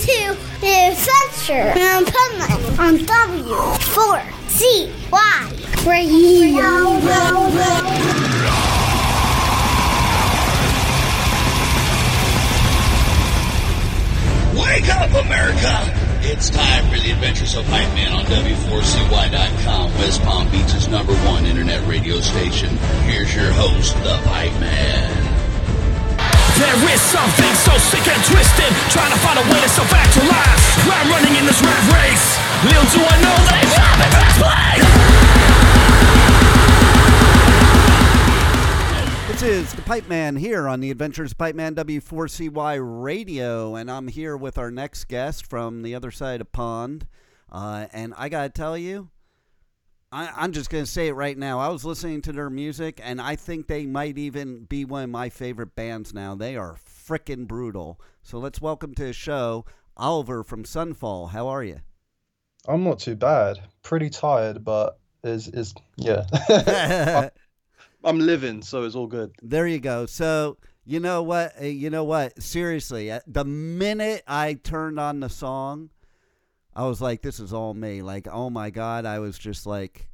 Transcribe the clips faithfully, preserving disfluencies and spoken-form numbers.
to the adventure in Puntland on W four C Y Radio. Wake up, America! It's time for the Adventures of Hype Man on W four C Y dot com, West Palm Beach's number one internet radio station. Here's your host, the Hype Man. There is something so sick and twisted, trying to find a way to survive back to life. I'm running in this rat race. Little do I know that it's not the best place. This is the Pipe Man here on the Adventures of Pipe Man W four C Y Radio, and I'm here with our next guest from the other side of pond. Uh, and I gotta tell you, I, I'm just gonna say it right now. I was listening to their music, and I think they might even be one of my favorite bands now. They are frickin' brutal. So let's welcome to the show Oliver from Sunfall. How are you? I'm not too bad. Pretty tired, but is is yeah. I'm, I'm living, so it's all good. There you go. So you know what? Uh, You know what? Seriously, uh, the minute I turned on the song, I was like, this is all me. Like, oh my God, I was just like,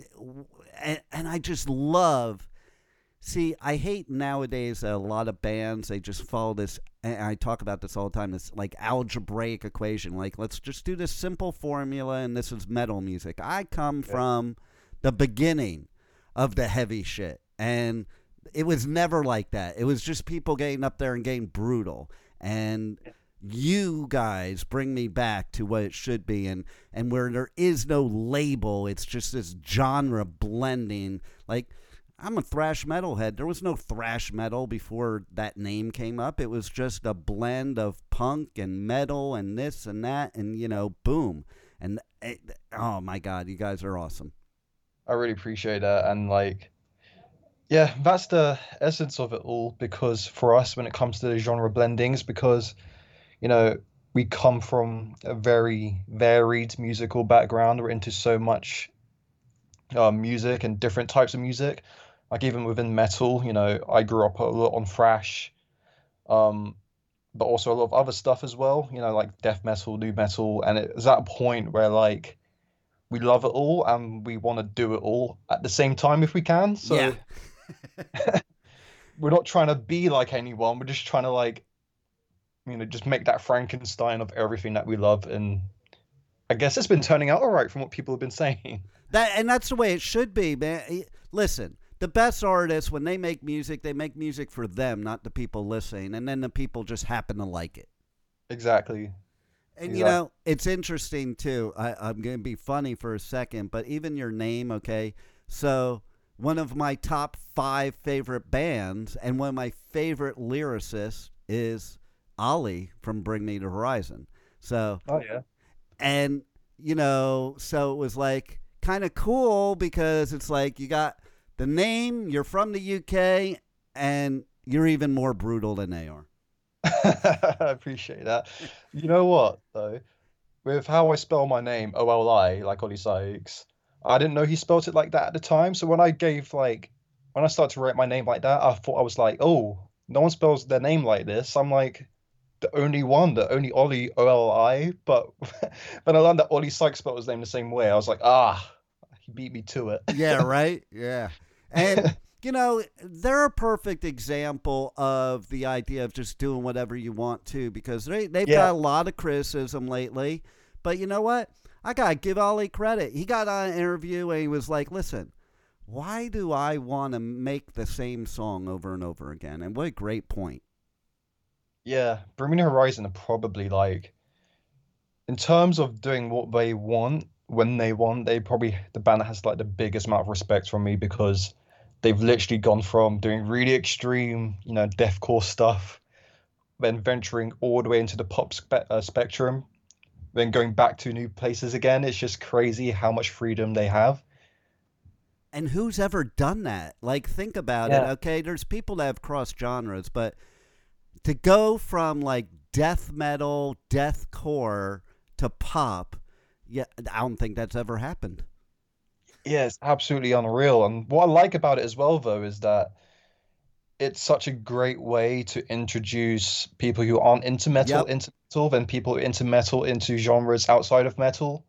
and, and I just love, see, I hate nowadays that a lot of bands, they just follow this, and I talk about this all the time, this like algebraic equation. Like, let's just do this simple formula, and this is metal music. I come Yeah. from the beginning of the heavy shit, and it was never like that. It was just people getting up there and getting brutal, and you guys bring me back to what it should be, and and where there is no label, it's just this genre blending. Like, I'm a thrash metal head. There was no thrash metal before that name came up. It was just a blend of punk and metal and this and that, and you know, boom. And it, oh my God, you guys are awesome. I really appreciate that, and like, yeah, that's the essence of it all. Because for us, when it comes to the genre blendings, because you know, we come from a very varied musical background. We're into so much uh, music and different types of music. Like even within metal, you know, I grew up a lot on thrash, um, but also a lot of other stuff as well. You know, like death metal, new metal, and it's at a point where like we love it all and we want to do it all at the same time if we can. So Yeah. we're not trying to be like anyone. We're just trying to like, you know, just make that Frankenstein of everything that we love. And I guess it's been turning out all right from what people have been saying. That and that's the way it should be, man. Listen, the best artists, when they make music, they make music for them, not the people listening, and then the people just happen to like it. Exactly. And Exactly. you know, it's interesting too. I, I'm going to be funny for a second, but even your name, okay? So one of my top five favorite bands and one of my favorite lyricists is Ollie from Bring Me the Horizon. So, Oh yeah. and you know, so it was like kind of cool because it's like you got the name, you're from the U K, and you're even more brutal than they are. I appreciate that. You know what though? With how I spell my name, O L I, like Ollie Sykes, I didn't know he spelled it like that at the time. So when I gave like, when I started to write my name like that, I thought I was like, oh, no one spells their name like this. I'm like the only one, the only Ollie, O L I. But when I learned that Ollie Sykes spelled his name the same way, I was like, ah, he beat me to it. Yeah, right? Yeah. And, you know, they're a perfect example of the idea of just doing whatever you want to, because they, they've Yeah. got a lot of criticism lately. But you know what? I got to give Ollie credit. He got on an interview and he was like, listen, why do I want to make the same song over and over again? And what a great point. Yeah, Bring Me the Horizon are probably like, in terms of doing what they want when they want, they probably the band that has like the biggest amount of respect from me, because they've literally gone from doing really extreme, you know, deathcore stuff, then venturing all the way into the pop spe- uh, spectrum, then going back to new places again. It's just crazy how much freedom they have. And who's ever done that? Like, think about it. Yeah. Okay, there's people that have crossed genres, but to go from like death metal, deathcore to pop, yeah, I don't think that's ever happened. Yeah, it's absolutely unreal. And what I like about it as well, though, is that it's such a great way to introduce people who aren't into metal Yep. into metal, then people who are into metal into genres outside of metal.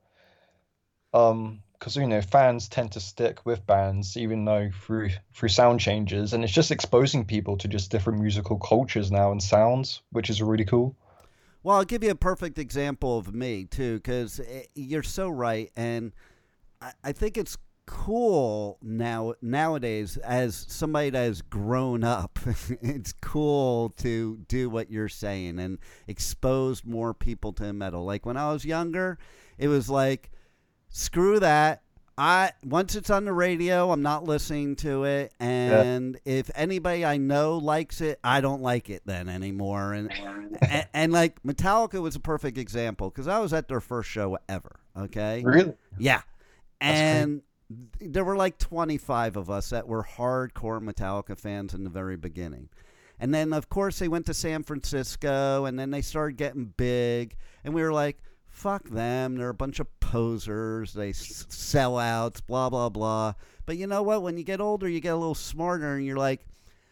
Um, because you know fans tend to stick with bands even though through through sound changes, and it's just exposing people to just different musical cultures now and sounds, which is really cool. Well, I'll give you a perfect example of me too, because you're so right, and I, I think it's cool now nowadays as somebody that has grown up. It's cool to do what you're saying and expose more people to metal. Like when I was younger, it was like, screw that. I once it's on the radio, I'm not listening to it, and yeah. if anybody I know likes it, I don't like it then anymore. And and, and like Metallica was a perfect example because I was at their first show ever. Okay, really? Yeah, and there were like twenty-five of us that were hardcore Metallica fans in the very beginning. And then, of course, they went to San Francisco, and then they started getting big, and we were like, fuck them. They're a bunch of posers. They s- sell outs, blah, blah, blah. But you know what? When you get older, you get a little smarter, and you're like,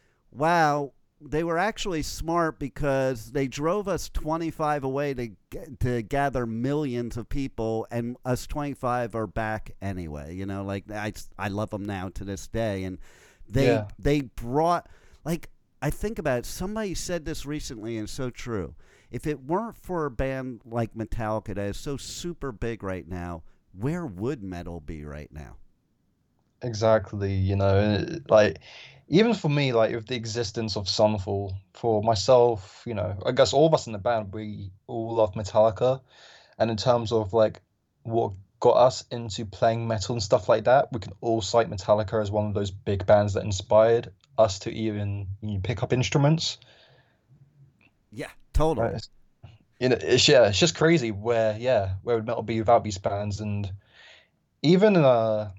wow, they were actually smart because they drove us twenty-five away to to gather millions of people, and us twenty-five are back anyway. You know, like I, I love them now to this day, and they Yeah. they brought, like, I think about it. Somebody said this recently, and it's so true. If it weren't for a band like Metallica that is so super big right now, where would metal be right now? Exactly, you know, like even for me, like with the existence of Sunfall, for myself, you know, I guess all of us in the band, we all love Metallica. And in terms of like what got us into playing metal and stuff like that, we can all cite Metallica as one of those big bands that inspired us to even you know, pick up instruments. Yeah, totally. Right? It's, you know, it's yeah, it's just crazy where yeah, where would metal be without these bands, and even in a,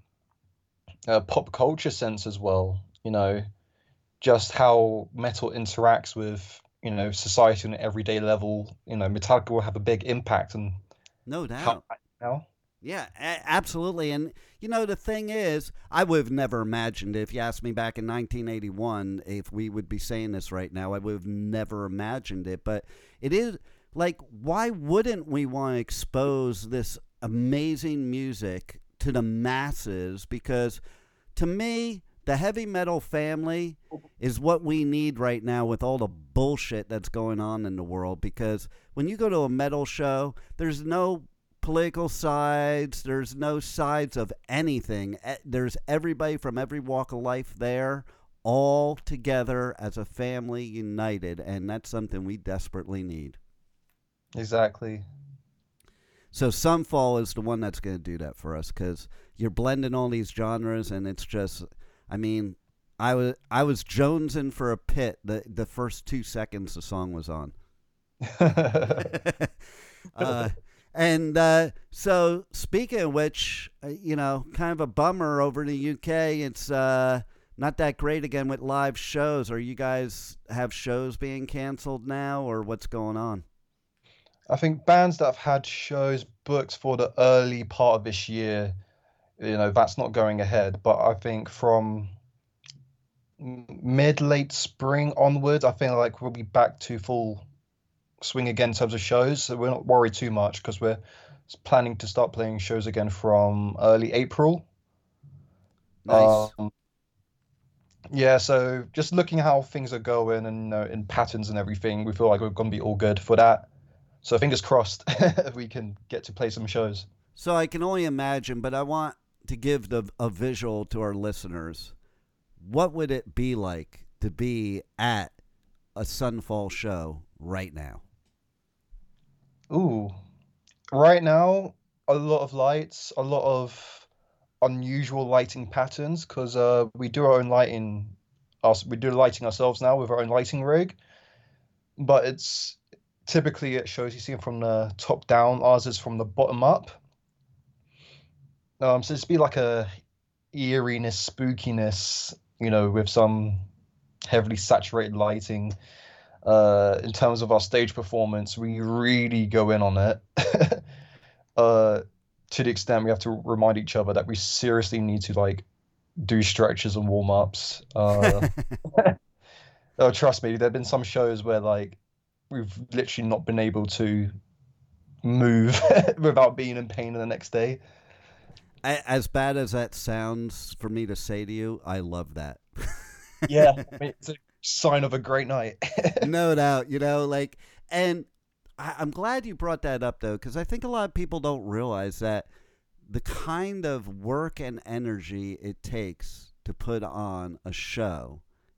a pop culture sense as well. You know, just how metal interacts with you know society on an everyday level. You know, Metallica will have a big impact on No how doubt. now. Yeah, a- absolutely. And, you know, the thing is, I would have never imagined, if you asked me back in nineteen eighty-one, if we would be saying this right now, I would have never imagined it. But it is, like, why wouldn't we want to expose this amazing music to the masses? Because to me, the heavy metal family is what we need right now with all the bullshit that's going on in the world. Because when you go to a metal show, there's no political sides, there's no sides of anything. There's everybody from every walk of life there, all together as a family united, and that's something we desperately need. Exactly. So Sunfall is the one that's going to do that for us, because you're blending all these genres, and it's just, I mean, I was I was jonesing for a pit the the first two seconds the song was on. uh, And uh, so, speaking of which, uh, you know, kind of a bummer over in the U K. It's uh, not that great again with live shows. Are you guys have shows being canceled now, or what's going on? I think bands that have had shows booked for the early part of this year, you know, that's not going ahead. But I think from mid late spring onwards, I think like we'll be back to full swing again in terms of shows, so we're not worried too much because we're planning to start playing shows again from early April. Nice. Um, yeah, so just looking at how things are going and you know, in patterns and everything, we feel like we're going to be all good for that. So fingers crossed we can get to play some shows. So I can only imagine, but I want to give the a visual to our listeners. What would it be like to be at a Sunfall show right now? Ooh, right now, a lot of lights, a lot of unusual lighting patterns because uh, we do our own lighting. Us, we do lighting ourselves now with our own lighting rig, but it's typically at shows you see them from the top down. Ours is from the bottom up. Um, so it's be like a eeriness, spookiness, you know, with some heavily saturated lighting. Uh, in terms of our stage performance, we really go in on it. uh, to the extent we have to remind each other that we seriously need to like do stretches and warm ups. Uh, Oh, trust me, there've been some shows where like we've literally not been able to move without being in pain the next day. A- As bad as that sounds for me to say to you, I love that. Yeah, I mean, it's a sign of a great night. No doubt, you know, like, and I, I'm glad you brought that up though, because I think a lot of people don't realize that the kind of work and energy it takes to put on a show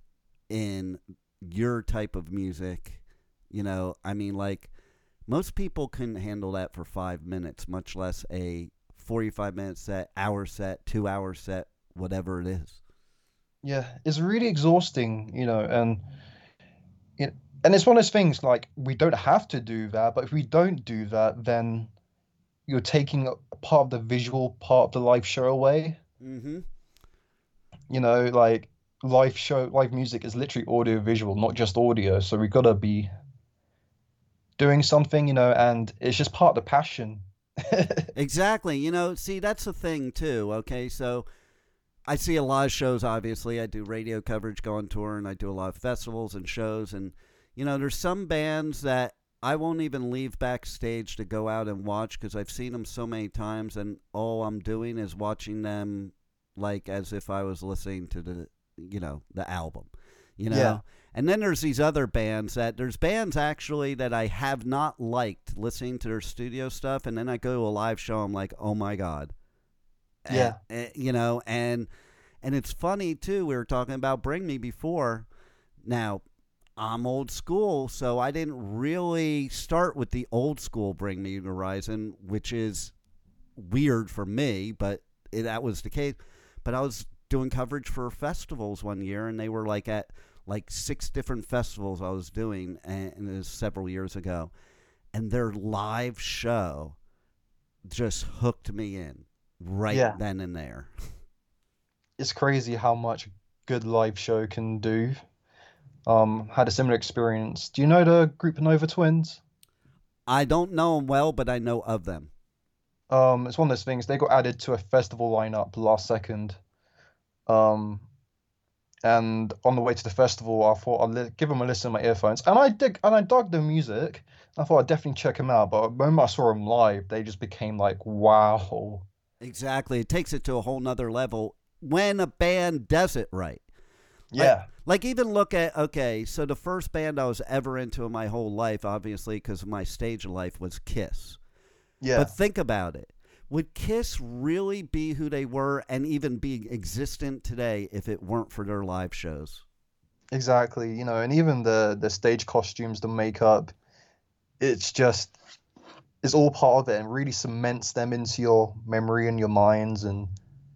in your type of music, you know, I mean, like, most people couldn't handle that for five minutes, much less a forty-five minute set, hour set, two hour set, whatever it is. Yeah, it's really exhausting, you know, and you know, and it's one of those things like we don't have to do that, but if we don't do that, then you're taking a part of the visual part of the live show away. Mm-hmm. You know, like live show, live music is literally audio visual, not just audio. So we gotta be doing something, you know, and it's just part of the passion. Exactly. You know, see, that's the thing, too. Okay. So I see a lot of shows, obviously. I do radio coverage, go on tour, and I do a lot of festivals and shows. And, you know, there's some bands that I won't even leave backstage to go out and watch because I've seen them so many times, and all I'm doing is watching them like as if I was listening to the, you know, the album, you know? Yeah. And then there's these other bands that, there's bands actually that I have not liked listening to their studio stuff, and then I go to a live show, I'm like, oh my God. Yeah. And, you know, and and it's funny too. We were talking about Bring Me before. Now, I'm old school, so I didn't really start with the old school Bring Me Horizon, which is weird for me, but it, that was the case. But I was doing coverage for festivals one year, and they were like at like six different festivals I was doing, and, and it was several years ago. And their live show just hooked me in right Yeah. then and there. It's crazy how much a good live show can do. Um, had a similar experience. Do you know the group Nova Twins? I don't know them well, but I know of them. Um, it's one of those things. They got added to a festival lineup last second. Um, and on the way to the festival, I thought I'd li- give them a listen on my earphones, and I dig and I dug the music. I thought I'd definitely check them out. But when I saw them live, they just became like, wow. Exactly. It takes it to a whole nother level when a band does it right. Yeah. Like, like even look at, okay, so the first band I was ever into in my whole life, obviously, because of my stage of life, was Kiss. Yeah. But think about it. Would Kiss really be who they were and even be existent today if it weren't for their live shows? Exactly. You know, and even the the stage costumes, the makeup, it's just it's all part of it and really cements them into your memory and your minds. And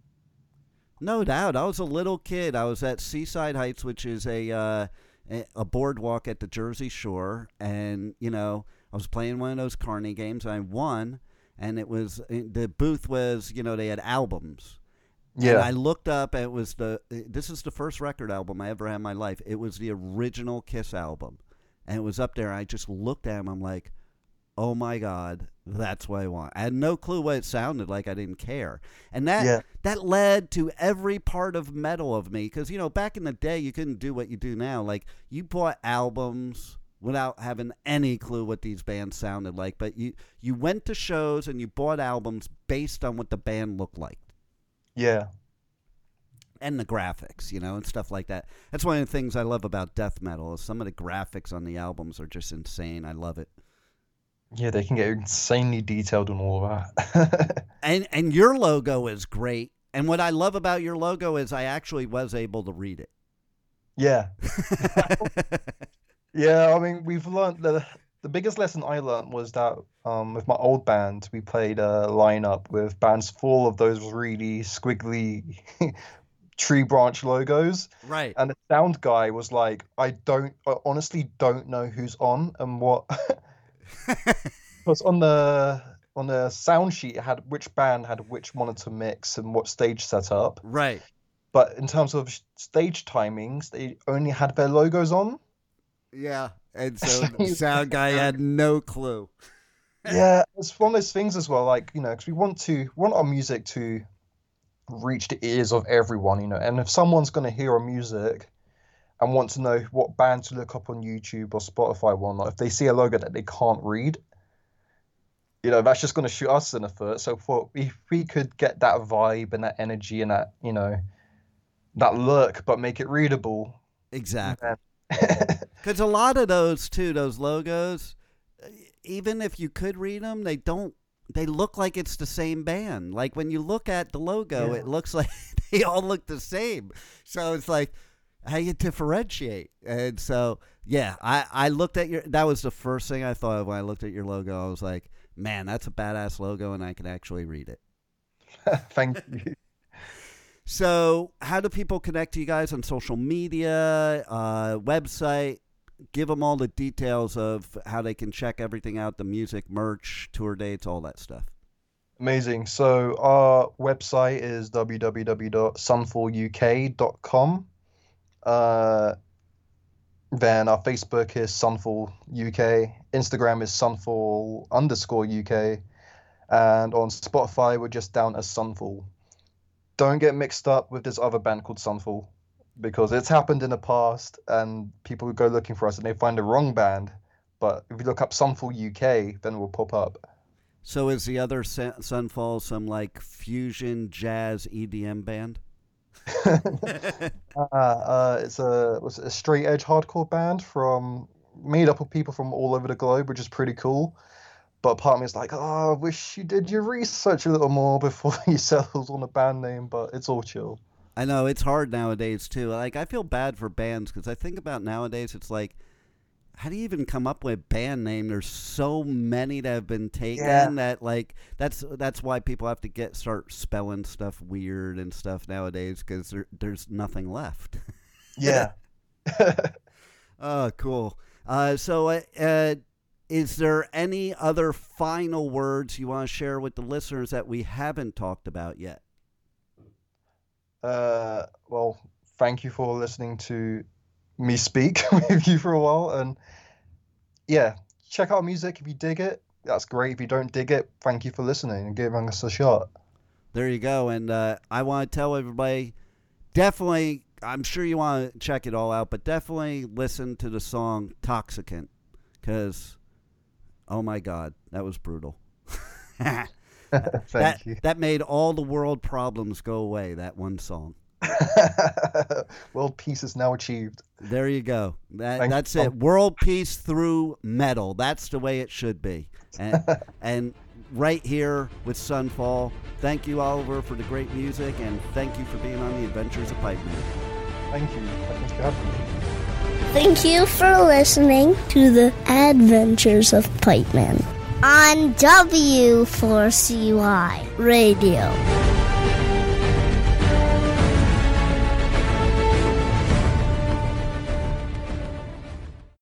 No doubt. I was a little kid. I was at Seaside Heights, which is a uh, a a boardwalk at the Jersey Shore, and you know, I was playing one of those Carney games. I won, and it was the booth was, you know, they had albums. And yeah, I looked up, and it was the this is the first record album I ever had in my life. It was the original Kiss album, and it was up there. I just looked at him. I'm like, oh my God, that's what I want. I had no clue what it sounded like. I didn't care. And that Yeah. that led to every part of metal of me. Because, you know, back in the day, you couldn't do what you do now. Like, you bought albums without having any clue what these bands sounded like. But you, you went to shows and you bought albums based on what the band looked like. yeah, And the graphics, you know, and stuff like that. That's one of the things I love about death metal is some of the graphics on the albums are just insane. I love it. yeah. They can get insanely detailed on all of that. And and your logo is great. And what I love about your logo is I actually was able to read it. Yeah, yeah. I mean, we've learned the the biggest lesson I learned was that um, with my old band, we played a lineup with bands full of those really squiggly tree branch logos. Right. And the sound guy was like, I don't, I honestly don't know who's on and what. Because on the on the sound sheet, it had which band had which monitor mix and what stage setup. Right. But in terms of sh- stage timings, they only had their logos on. Yeah. And so the sound guy had no clue. Yeah, it's one of those things as well. Like, you know, because we want to we want our music to reach the ears of everyone, you know. And if someone's going to hear our music and want to know what band to look up on YouTube or Spotify or whatnot, if they see a logo that they can't read, you know, that's just going to shoot us in the foot. So for, if we could get that vibe and that energy and that, you know, that look, but make it readable. Exactly. Because a lot of those, too, those logos, even if you could read them, they don't, they look like it's the same band. Like when you look at the logo, yeah. It looks like they all look the same. So it's like, how you differentiate? And so, yeah, I, I looked at your, that was the first thing I thought of when I looked at your logo. I was like, man, that's a badass logo, and I can actually read it. Thank you. So how do people connect to you guys on social media, uh, website? Give them all the details of how they can check everything out, the music, merch, tour dates, all that stuff. Amazing. So our website is w w w dot sunfall u k dot com. Uh, then our Facebook is Sunfall U K. Instagram is Sunfall underscore U K. And on Spotify, we're just down as Sunfall. Don't get mixed up with this other band called Sunfall, because it's happened in the past and people would go looking for us and they find the wrong band. But if you look up Sunfall U K, then we'll pop up. So is the other Sunfall some like fusion jazz E D M band? uh, uh, it's a, was it a straight edge hardcore band from made up of people from all over the globe, which is pretty cool. But part of me is like, oh, I wish you did your research a little more before you settled on a band name, but it's all chill. I know, it's hard nowadays, too. Like, I feel bad for bands, because I think about nowadays, it's like, how do you even come up with a band name? There's so many that have been taken yeah. that, like, that's that's why people have to get start spelling stuff weird and stuff nowadays, because there, there's nothing left. Yeah. Oh, cool. Uh, so, uh, is there any other final words you want to share with the listeners that we haven't talked about yet? Uh, well, thank you for listening to me speak with you for a while. And yeah, check out music if you dig it. That's great. If you don't dig it, thank you for listening and giving us a shot. There you go. And uh, I want to tell everybody, definitely, I'm sure you want to check it all out, but definitely listen to the song Toxicant, because, oh my God, that was brutal. Thank that, you. That made all the world problems go away, that one song. World peace is now achieved. There you go. That, Thank that's you. it. World peace through metal. That's the way it should be. And, and right here with Sunfall, thank you, Oliver, for the great music, and thank you for being on the Adventures of Pipe Man. Thank you. Thanks for having me. Thank you for listening to the Adventures of Pipe Man on W four C Y Radio.